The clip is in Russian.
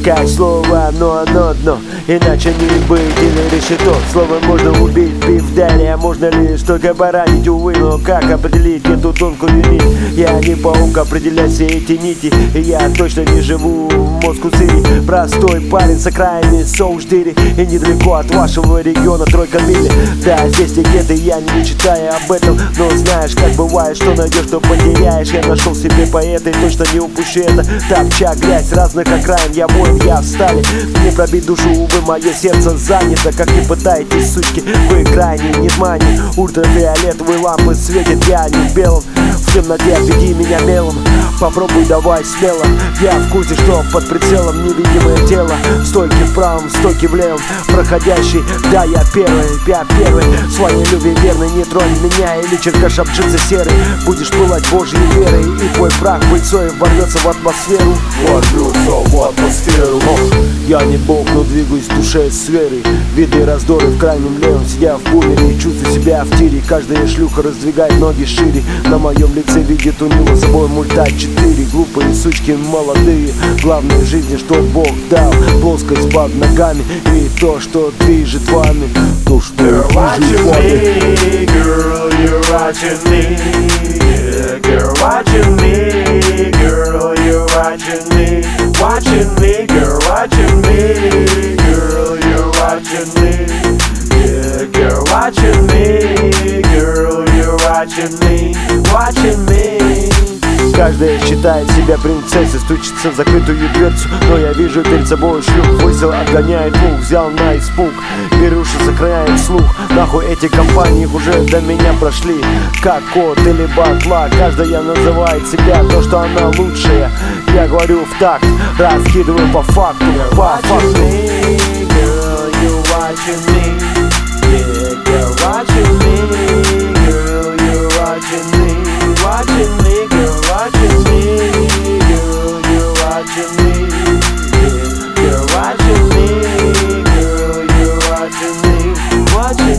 как слово, но оно одно, иначе не быть или решето. Словом можно убить, бив далее, можно лишь только поранить, увы. Но как определить эту тонкую нить? Я не паук, определять все эти нити, и я точно не живу в Москву-Сити. Простой парень с окраины Соу-4, и недалеко от вашего региона тройка мили. Да, здесь легенды, я не читаю об этом, но знаешь, как бывает, что найдешь, что потеряешь. Я нашел себе поэта и точно не упущу это. Топча грязь разных окраин, я воин, я встали. Мне пробить душу, увы, мое сердце занято. Как не пытаетесь, сучки, вы крайне не внимание. Ультрафиолетовые лампы светят, я не в белом. В темноте обведи меня мелом, попробуй давай смело. Я в курсе, что под прицелом невидимое тело. Стойки в правом, стойки в левом, проходящий, да, я первый. Своей любви верный, не тронь меня, или черкаш обжится серый. Будешь пылать Божьей верой, и твой прах пыльцой ворвется в атмосферу. Ворвется в атмосферу. Я не бог, но двигаюсь в душе с верой. Виды раздоры в крайнем левом, сидя в бумере и чувствую себя в тире. Каждая шлюха раздвигает ноги шире. На моем лице видит у него собой мульта 4. Глупые сучки молодые, главное в жизни, что Бог дал. Плоскость под ногами и то, что движет вами. То, что движет вами. Girl, you're watching me. Yeah, girl, watching me. Girl, you're watching me. Watching me, girl, watching me. Girl, you're watching me. Yeah, girl, watching me. Girl, you're watching me. Watching me. Каждая считает себя принцессой, стучится в закрытую дверцу. Но я вижу перед собой шлюх, высел отгоняет мух. Взял на испуг, беруши сохраняет слух. Нахуй эти компании уже до меня прошли. Как кот или батла, каждая называет себя то, что она лучшая. Я говорю в такт, раскидываю по факту, по факту. Girl, you're watching me. Yeah, girl, watching me. Girl, you're watching me. Watching me, girl, watching me. Girl, you're watching me. Yeah, you're watching me. Girl, you're watching me. Watching